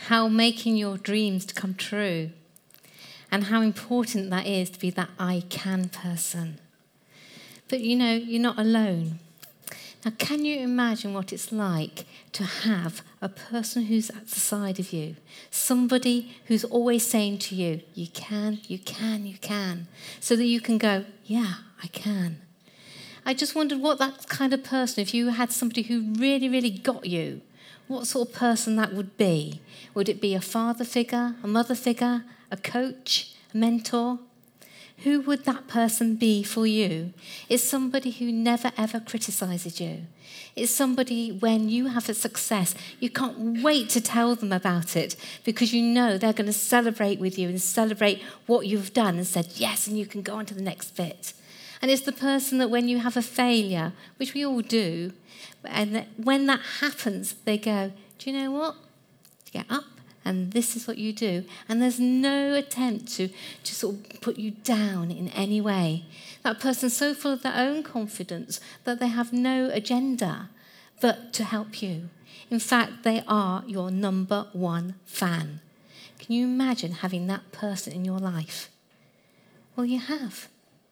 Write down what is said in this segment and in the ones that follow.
how making your dreams to come true, and how important that is to be that I can person. But you're not alone. Now, can you imagine what it's like to have a person who's at the side of you, somebody who's always saying to you, you can, you can, you can, so that you can go, yeah, I can. I just wondered what that kind of person, if you had somebody who really, really got you, what sort of person that would be. Would it be a father figure, a mother figure, a coach, a mentor? Who would that person be for you? It's somebody who never, ever criticizes you. It's somebody, when you have a success, you can't wait to tell them about it because you know they're going to celebrate with you and celebrate what you've done and said, yes, and you can go on to the next bit. And it's the person that when you have a failure, which we all do, and when that happens, they go, do you know what? Get up. And this is what you do. And there's no attempt to sort of put you down in any way. That person's so full of their own confidence that they have no agenda but to help you. In fact, they are your number one fan. Can you imagine having that person in your life? Well, you have.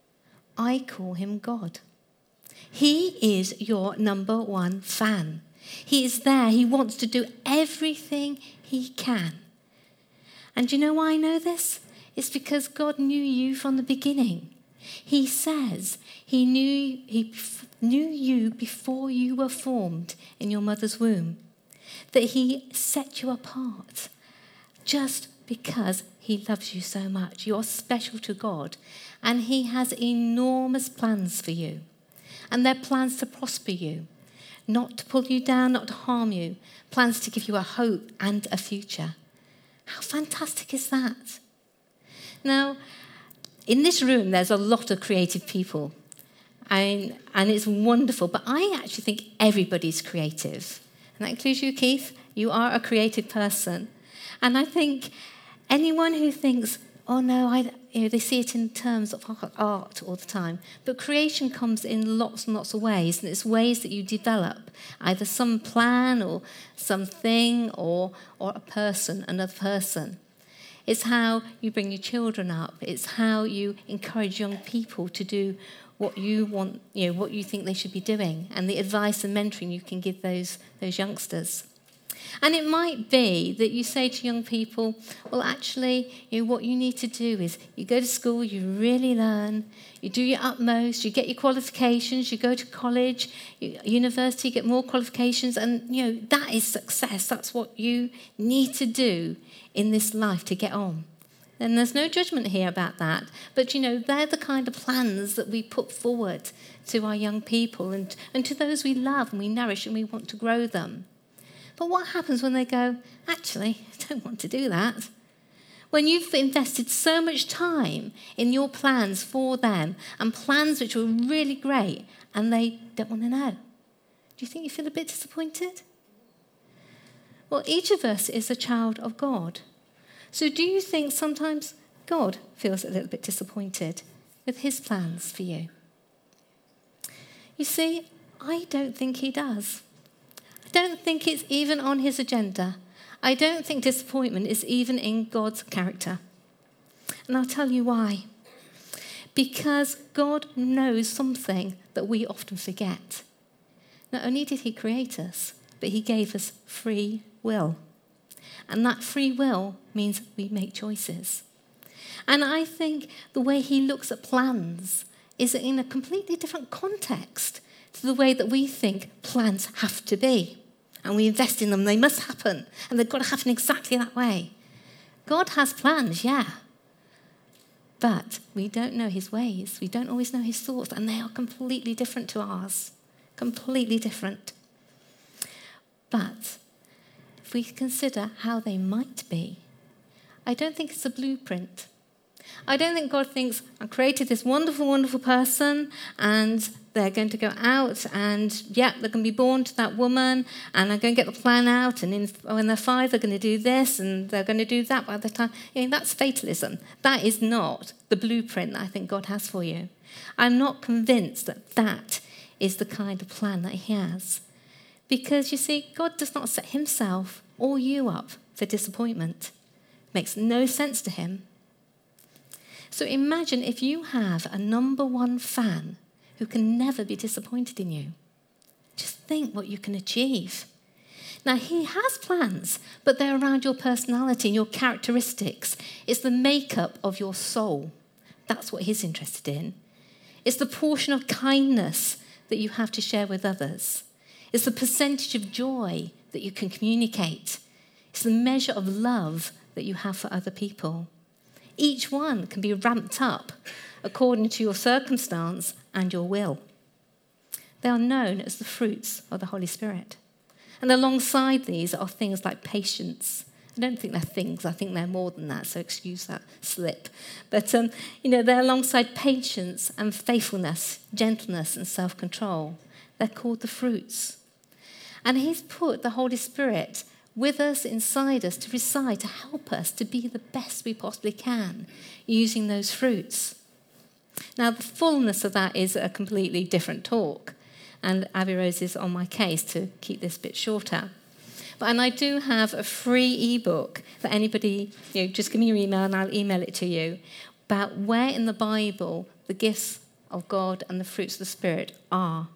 I call him God. He is your number one fan. He is there. He wants to do everything he can. And do you know why I know this? It's because God knew you from the beginning. He says he knew you before you were formed in your mother's womb. That he set you apart just because he loves you so much. You're special to God. And he has enormous plans for you. And they're plans to prosper you. Not to pull you down, not to harm you. Plans to give you a hope and a future. How fantastic is that? Now, in this room, there's a lot of creative people. And it's wonderful. But I actually think everybody's creative. And that includes you, Keith. You are a creative person. And I think anyone who thinks, oh no, they see it in terms of art all the time. But creation comes in lots and lots of ways, and it's ways that you develop either some plan or something or a person, another person. It's how you bring your children up. It's how you encourage young people to do what you want, what you think they should be doing, and the advice and mentoring you can give those youngsters. And it might be that you say to young people, well, actually, what you need to do is you go to school, you really learn, you do your utmost, you get your qualifications, you go to college, university, get more qualifications, and, that is success. That's what you need to do in this life to get on. And there's no judgment here about that. But, they're the kind of plans that we put forward to our young people and to those we love and we nourish and we want to grow them. But what happens when they go, actually, I don't want to do that? When you've invested so much time in your plans for them and plans which were really great and they don't want to know, do you think you feel a bit disappointed? Well, each of us is a child of God. So do you think sometimes God feels a little bit disappointed with his plans for you? You see, I don't think he does. I don't think it's even on his agenda. I don't think disappointment is even in God's character. And I'll tell you why. Because God knows something that we often forget. Not only did he create us, but he gave us free will. And that free will means we make choices. And I think the way he looks at plans is in a completely different context to the way that we think plans have to be. And we invest in them, they must happen. And they've got to happen exactly that way. God has plans, yeah. But we don't know his ways. We don't always know his thoughts. And they are completely different to ours. Completely different. But if we consider how they might be, I don't think it's a blueprint. I don't think God thinks, I created this wonderful, wonderful person, and they're going to go out, and they're going to be born to that woman, and I'm going to get the plan out, and when they're 5, they're going to do this, and they're going to do that by the time. That's fatalism. That is not the blueprint that I think God has for you. I'm not convinced that that is the kind of plan that he has. Because, you see, God does not set himself or you up for disappointment. Makes no sense to him. So imagine if you have a number one fan who can never be disappointed in you. Just think what you can achieve. Now, he has plans, but they're around your personality and your characteristics. It's the makeup of your soul. That's what he's interested in. It's the portion of kindness that you have to share with others. It's the percentage of joy that you can communicate. It's the measure of love that you have for other people. Each one can be ramped up according to your circumstance and your will. They are known as the fruits of the Holy Spirit. And alongside these are things like patience. I don't think they're things, I think they're more than that, so excuse that slip. But, they're alongside patience and faithfulness, gentleness and self-control. They're called the fruits. And he's put the Holy Spirit with us, inside us, to reside, to help us to be the best we possibly can using those fruits. Now, the fullness of that is a completely different talk. And Abby Rose is on my case to keep this bit shorter. And I do have a free ebook for anybody, just give me your email and I'll email it to you, about where in the Bible the gifts of God and the fruits of the Spirit are.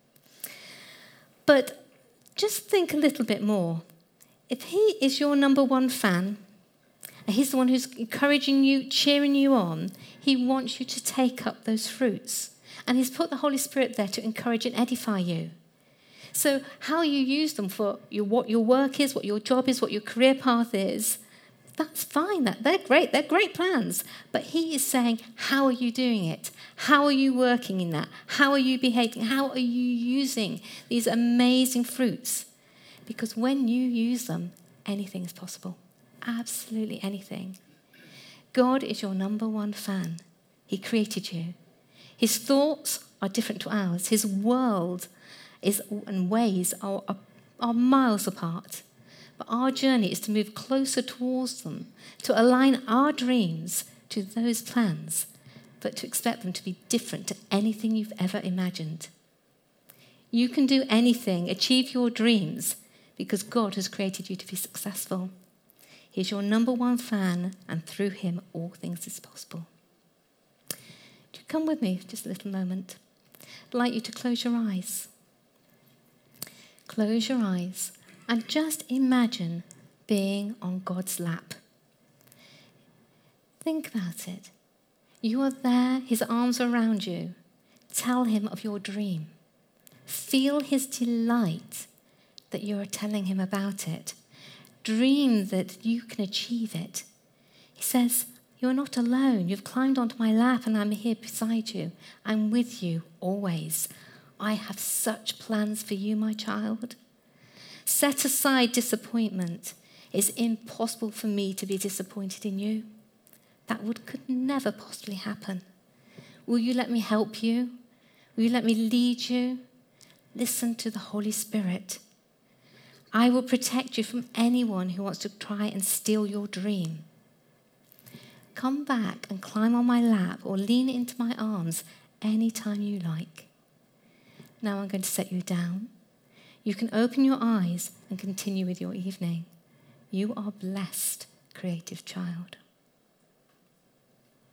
But just think a little bit more. If he is your number one fan, and he's the one who's encouraging you, cheering you on, he wants you to take up those fruits. And he's put the Holy Spirit there to encourage and edify you. So how you use them for what your work is, what your job is, what your career path is, that's fine. They're great. They're great plans. But he is saying, how are you doing it? How are you working in that? How are you behaving? How are you using these amazing fruits? Because when you use them, anything is possible. Absolutely anything. God is your number one fan. He created you. His thoughts are different to ours. His world and ways are miles apart. But our journey is to move closer towards them, to align our dreams to those plans, but to expect them to be different to anything you've ever imagined. You can do anything, achieve your dreams, because God has created you to be successful. He's your number one fan, and through him all things is possible. Do you come with me for just a little moment? I'd like you to close your eyes. Close your eyes and just imagine being on God's lap. Think about it. You are there, his arms are around you. Tell him of your dream. Feel his delight that you are telling him about it. Dream that you can achieve it. He says, you're not alone. You've climbed onto my lap and I'm here beside you. I'm with you always. I have such plans for you, my child. Set aside disappointment. It's impossible for me to be disappointed in you. That could never possibly happen. Will you let me help you? Will you let me lead you? Listen to the Holy Spirit. I will protect you from anyone who wants to try and steal your dream. Come back and climb on my lap or lean into my arms anytime you like. Now I'm going to set you down. You can open your eyes and continue with your evening. You are blessed, creative child.